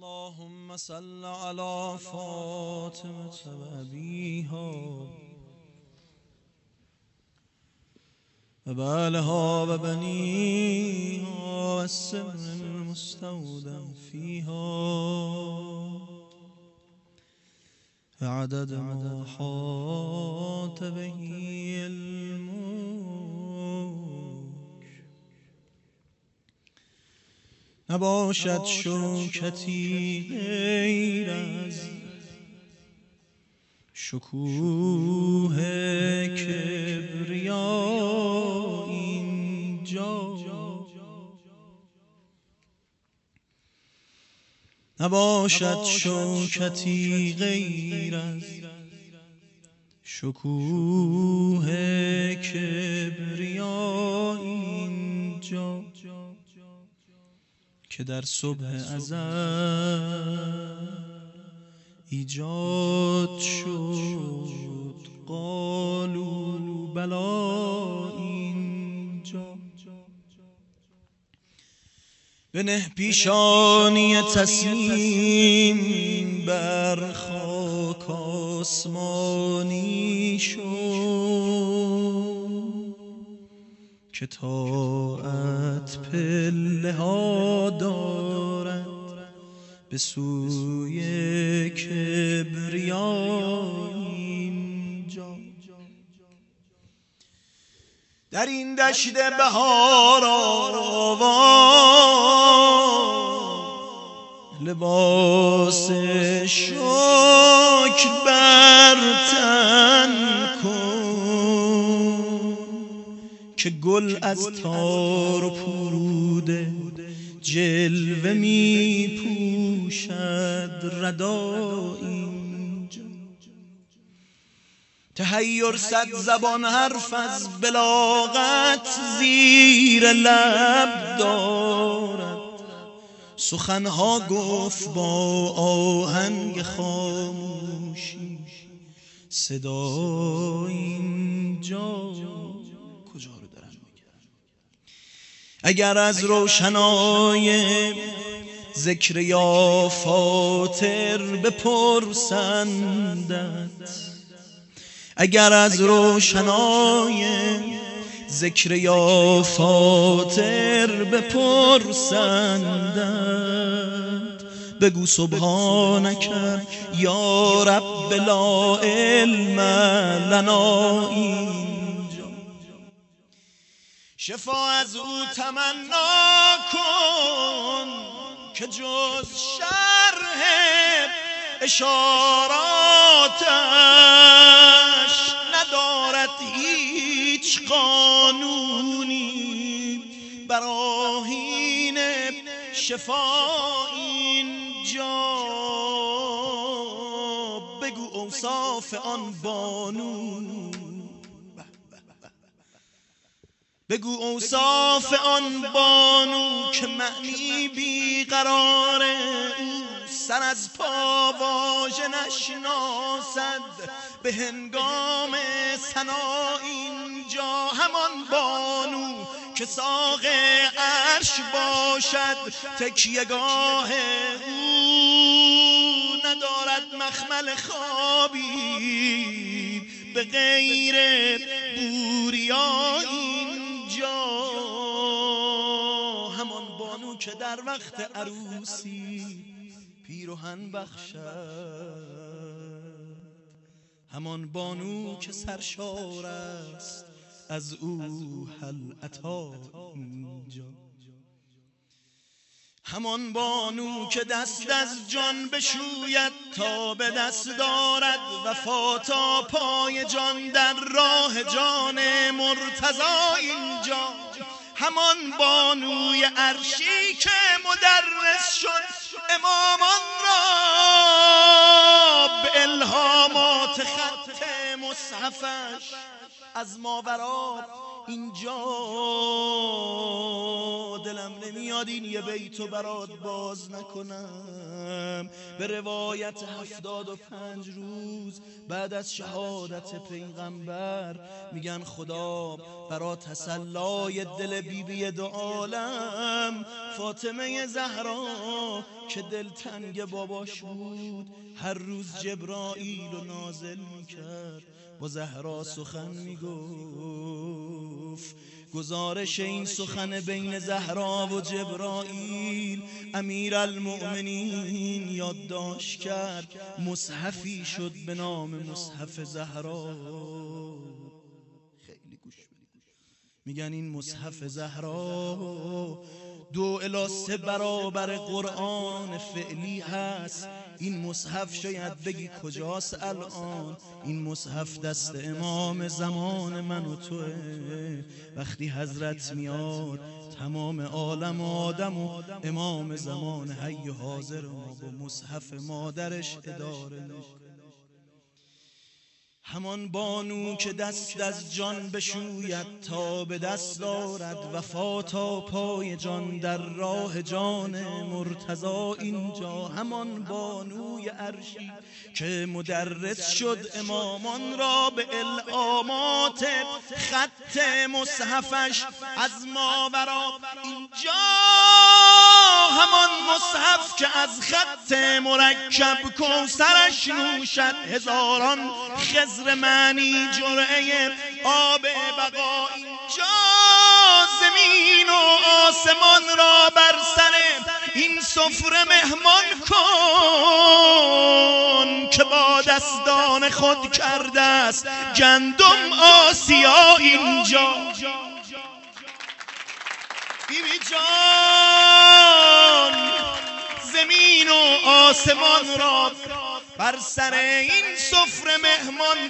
اللهم صل على فاطمة وأبيها وبالها وبنيها والسر المستودع فيها عدد ما حاط به الملك. نباشد شوکتی غیر از شکوه کبریا اینجا، نباشد شوکتی غیر از شکوه کبریا اینجا که در صبح ازل ایجاد شد. قالوا بلا اینجا، بنه پیشانی تسلیم بر خاک آسمانی شد که طاعت پله ها دارد به سوی کبریا اینجا. در این دشت بهار لباس شکر بر تن کن که گل از تار و پود جلوه می پوشد ردا اینجا. تحیر صد زبان حرف از بلاغت زیر لب دارد، سخنها گفت با آهنگ خاموشی صدا اینجا. کجا رو دارم میگم؟ اگر از روشنای ذکر یا فاطر بپرسندت، اگر از روشنای ذکر یا فاطر بپرسندت، بگو سبحانک یا رب لا علم لنا اینجا. شفا از او تمنا کن که جز شرح اشاراتش ندارد هیچ قانونی. براهین شفا اینجا، بگو اوصاف آن بانو، بگو اوصاف آن بانو که معنی بیقرار او سر از پا واژه نشناسد به هنگام ثنا اینجا. همان بانو که ساق عرش باشد تکیهگاه او، ندارد مخمل خوابی به غیر بوریا اینجا. همان بانو که در وقت عروسی پیرهن بخشد، همان بانو که سرشار است از او هل اتی اینجا. همان بانو که دست از جان بشوید تا به دست دارد وفا تا پای جان در راه جان مرتضی اینجا. همان بانوی عرشی که مدرس شد امامان را به الهامات خط مصحفش از ماورا اینجا. دلم نمیاد این یه بیتو برات باز نکنم. به روایت 75 روز بعد از شهادت پیغمبر میگن خدا برا تسلای دل بیبی دو عالم فاطمه زهرا که دلتنگ باباش بود هر روز جبرائیل رو نازل میکرد، با زهرا سخن میگفت. گزارش این سخن بین زهرا و جبرائیل امیرالمؤمنین یادداشت کرد. مصحفی شد به نام مصحف زهرا. خیلی گوش بدید. میگن این مصحف زهرا 2 الی 3 برابر قرآن فعلی هست. این مصحف شاید بگی کجاست الان؟ این مصحف دست امام زمان من و توه. وقتی حضرت میاد تمام عالم آدم و امام زمان حی حاضر ما با مصحف مادرش اداره میشه. همان بانو که دست از جان بشوید تا به دست دارد وفا تا پای جان در راه جان مرتضی اینجا. همان بانوی عرشی که مدرس شد امامان را به الهامات خط مصحفش از ماورا اینجا. همان مصحف که از خط مرکب کوثرش نوشد هزاران خضر معنی جرعه آب بقا اینجا. زمین و آسمان را بر سر این سفره مهمان کن که با دستان خود کرده است گندم آسیا اینجا. بیبی جان زمین و آسمان را بر سر این سفره مهمان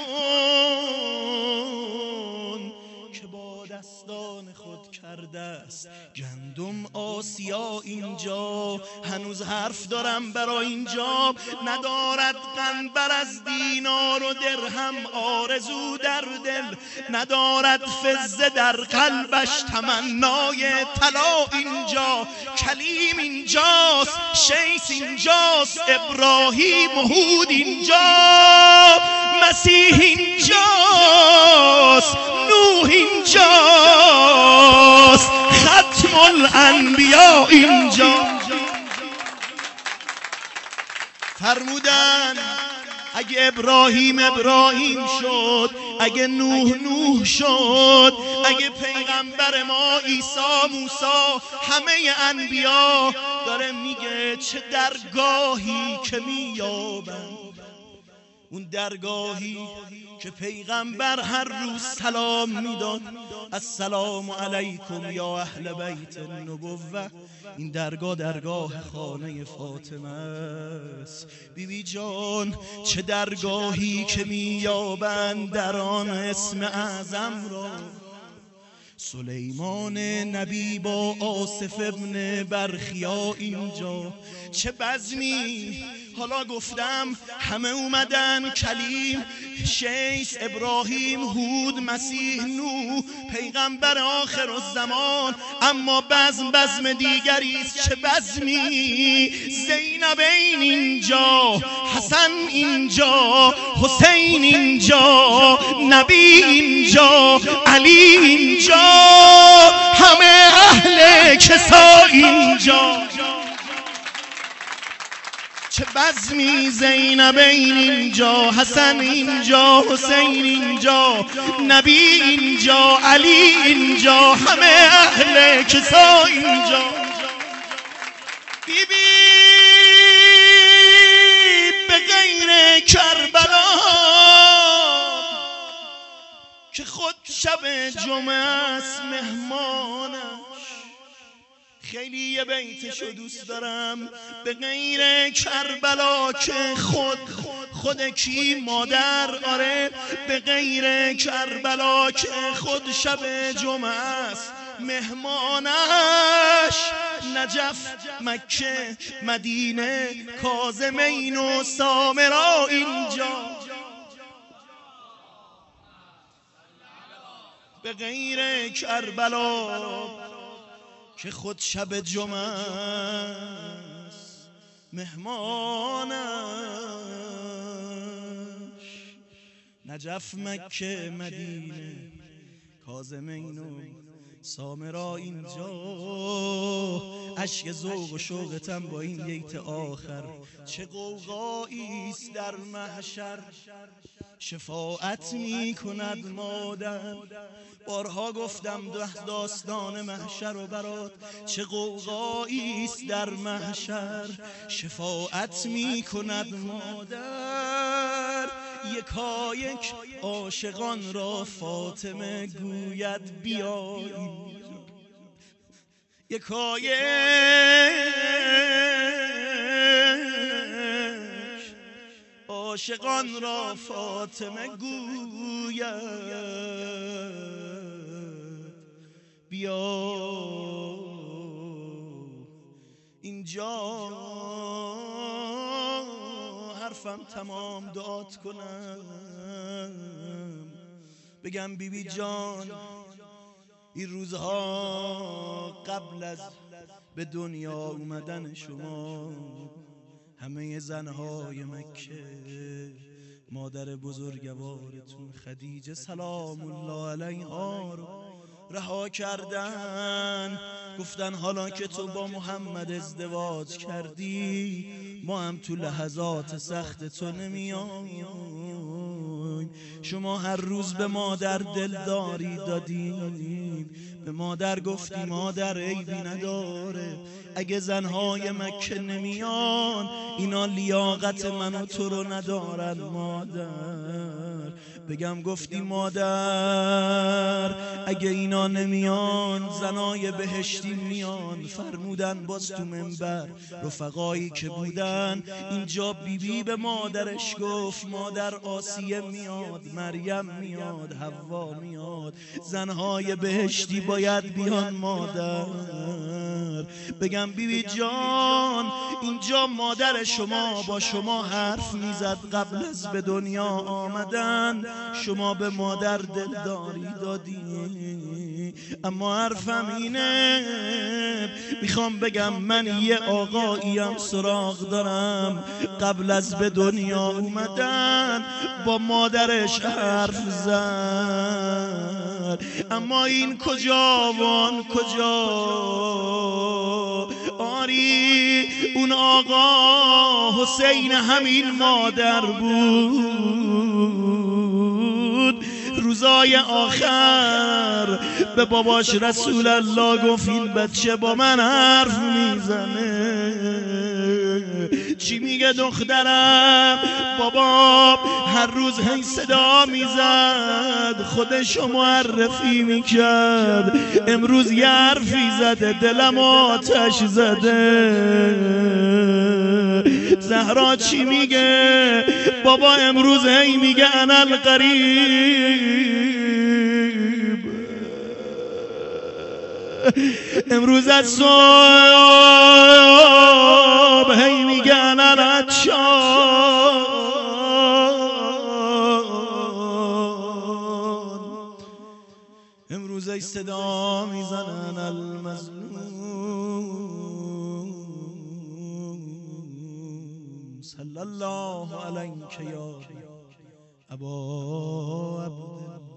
کن که با دستان خود کرده است گندم آسیا اینجا. هنوز حرف دارم برای اینجا. ندارد قنبر از دینار و درهم آرزو در دل، ندارد فضه در قلبش تمنای طلا اینجا. کلیم اینجاست، شیس اینجاست، ابراهیم و هود اینجا، مسیح اینجاست، نوح اینجاست، ختم الانبیا اینجا. فرمودن اگه ابراهیم ابراهیم شد، اگه نوح شد، اگه پیغمبر ما عیسی موسی، همه انبیا، داره میگه چه درگاهی که میابند، اون درگاهی که پیغمبر هر روز سلام میداد، السلام علیکم یا اهل بیت النبوه. این درگاه درگاه خانه فاطمه است. بیبی جان چه درگاهی که میابند در آن اسم اعظم را. سلیمان نبی با آصف ابن برخیا اینجا. چه بزمی، حالا گفتم همه اومدن، کلیم، شیس، ابراهیم، هود، مسیح، نوح، پیغمبر آخر الزمان. اما بزم دیگریست. چه بزمی، زینبین اینجا، حسن اینجا، حسین اینجا، نبی اینجا، علی اینجا، همه اهل کسا اینجا. چه بزمی، زینبین اینجا، حسن اینجا، حسین اینجا، نبی اینجا، علی اینجا، همه اهل کسا اینجا. بیبی به غیر کربلا که خود شب جمعه است مهمانش. خیلی یه بیتشو دوست دارم. به غیر کربلا که خود کی مادر، آره به غیر کربلا که خود شب جمعه است مهمانش. نجف، مکه، مدینه، کاظمین و سامرا اینجا. به غیر کربلا که خود شب جمعه است مهمانش. نجف، مکه، مدینه، کاظمین و سامرا اینجا اشک ذوق و شوقتم با این بیت آخر. چه غوغاییست در محشر، شفاعت می کند مادر. بارها گفتم داستان محشر و برات. چه غوغاییست در محشر، شفاعت می کند مادر. یکایک عاشقان را فاطمه گوید بیایید، یکایک عاشقان را فاطمه گوید بیا اینجا. حرفم تمام دعات کنم بگم بیبی جان این روزها قبل از به دنیا اومدن شما همه زنهای مکه مادر بزرگوارتون خدیجه سلام الله علیها رو رها کردن. گفتن حالا که تو با محمد ازدواج کردی ما هم تو لحظات سخت تو نمیایم. شما هر روز به مادر دلداری دادیم، به مادر گفتی مادر عیبی نداره، اگه زنهای مکه نمیان اینا لیاقت من و تو رو ندارن مادر. بگم گفتی مادر اگه اینا نمیان زنای بهشتی میان. فرمودن باز تو منبر رفقایی که بودن اینجا بیبی به مادرش گفت مادر آسیه میاد، مریم میاد، حوا میاد، زنهای بهشتی باید بیان مادر. بگم بیبی جان اینجا مادر شما با شما حرف میزد قبل از به دنیا آمدن، شما به مادر دلداری دادی. اما حرفم اینه میخوام بگم من یه آقاییم سراغ دارم قبل از به دنیا اومدن با مادرش حرف زد، اما این کجا وان کجا. آری اون آقا حسین همین مادر بود. روزای آخر به باباش رسول الله گفت این بچه با من حرف میزنه. چی میگه دخترم؟ بابا هر روز هی صدا میزد خودشو معرفی میکرد، امروز یه حرفی زده دلم آتش زده. زهرا چی میگه؟ بابا امروز هی میگه انا القریب، امروز از صبح هی میگه انا العطشان. امروز ای صدا میزنن المظلوم. صلی الله علیک یا ابا عبدالله.